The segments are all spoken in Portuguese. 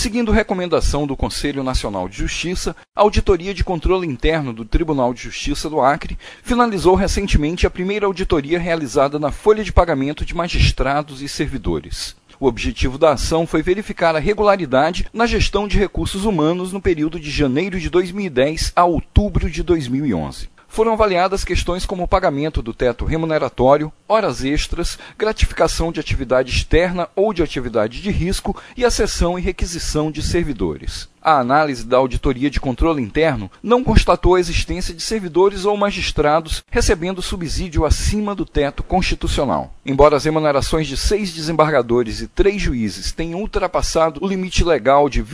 Seguindo recomendação do Conselho Nacional de Justiça, a Auditoria de Controle Interno do Tribunal de Justiça do Acre finalizou recentemente a primeira auditoria realizada na folha de pagamento de magistrados e servidores. O objetivo da ação foi verificar a regularidade na gestão de recursos humanos no período de janeiro de 2010 a outubro de 2011. Foram avaliadas questões como o pagamento do teto remuneratório, horas extras, gratificação de atividade externa ou de atividade de risco e a cessão e requisição de servidores. A análise da Auditoria de Controle Interno não constatou a existência de servidores ou magistrados recebendo subsídio acima do teto constitucional. Embora as remunerações de 6 desembargadores e 3 juízes tenham ultrapassado o limite legal de R$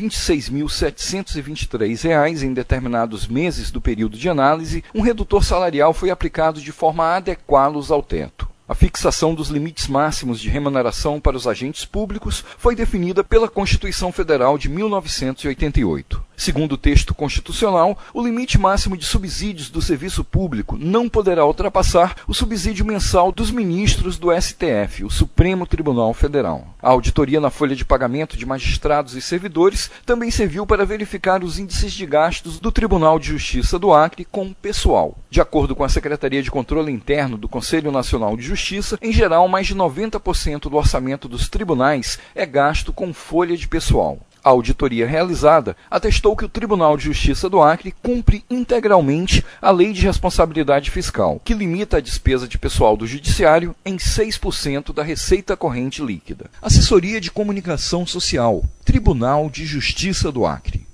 26.723 em determinados meses do período de análise, um redutor salarial foi aplicado de forma a adequá-los ao teto. A fixação dos limites máximos de remuneração para os agentes públicos foi definida pela Constituição Federal de 1988. Segundo o texto constitucional, o limite máximo de subsídios do serviço público não poderá ultrapassar o subsídio mensal dos ministros do STF, o Supremo Tribunal Federal. A auditoria na folha de pagamento de magistrados e servidores também serviu para verificar os índices de gastos do Tribunal de Justiça do Acre com o pessoal. De acordo com a Secretaria de Controle Interno do Conselho Nacional de Justiça, em geral, mais de 90% do orçamento dos tribunais é gasto com folha de pessoal. A auditoria realizada atestou que o Tribunal de Justiça do Acre cumpre integralmente a Lei de Responsabilidade Fiscal, que limita a despesa de pessoal do Judiciário em 6% da receita corrente líquida. Assessoria de Comunicação Social, Tribunal de Justiça do Acre.